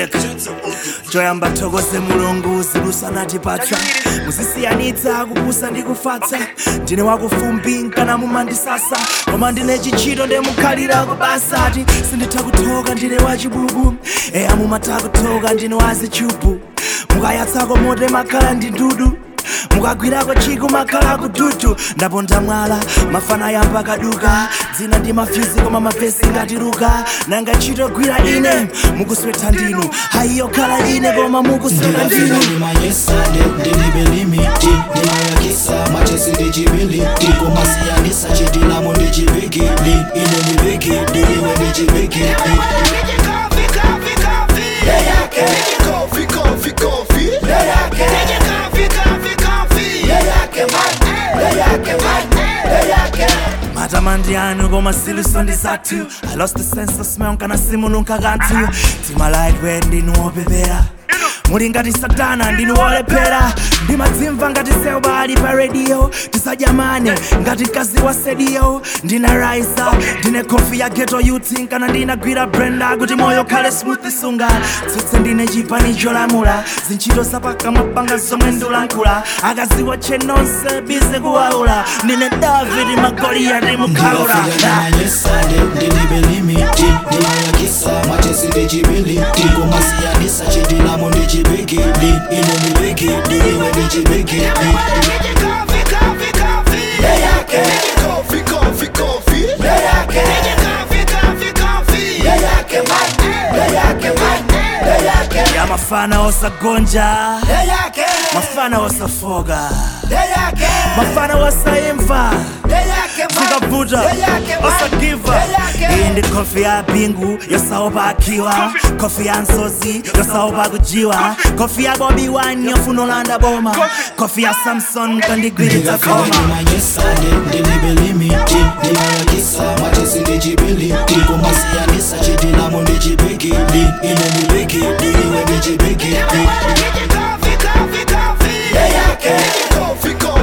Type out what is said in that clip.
check choyamba thokoze mulungu zilusanatipatsa muzisiyanitsa kupusa ndi kufatsa ndine wakufumbi nkana mumandisasa koma ndine chichito ndemukhalira kubasati sinditha kuthoka ndine wachibubu eya mumatha kuthoka ndine wazichubu mukayatsako mote makhala ndi ndudu mukagwirako chiku makhala kududu ndaponda mwala mafana yamba kaduka dzina ndi mafyuzi koma mavesi ngatiruka nanga chito gwira ine mukuswetha ndinu haiyo khala ine koma mukuswetha ndinu ndimayesade ndilibelimiti ndimayakisa machesi ndichibiliti komasiyanisa chitilamo ndichibigili ine ndibigili iwe ndichibigili matamandi anu koma siluso ndisathu I lost the sense of smell kana simununka kanthu tima lightweight ndinu wopepera muli ngati satana ndinu wolephera ndimadzimva ngati seuba ali pa radio tisajamane ngati mkazi wa sedio ndina raisa ndine kofi ya ghetto youth kana ndinagwira brenda kuti moyo khale smooth sunga tsutse ndine chipani cholamula zintchito zapaka mapanga zomwe ndulankhula akaziwa chenonse bize kuwaula ndine david magoliya ndimukhaula ndinayesade ndilibelimiti ndimayakisa machesi ndichibiliti komasiyanisa chitilamo ndichibigili ine ndibigili iwe ndichibigili ya mafana osagonja mafana osafoga mafana osaimva zikavuta osagiva iyi ndi kofi ya bingu yosaopa akiwa kofi ya nsozi yosaopa kujiwa kofi ya Bobi Wine yofuna olanda boma kofi ya Samson kandigwiritsa koma ndimanyesade ndilibelimiti ndimayakisa machesi ndichibiliti komasiyanisa chitilamo ndichibigili ine ndibigili iwe ndichibigili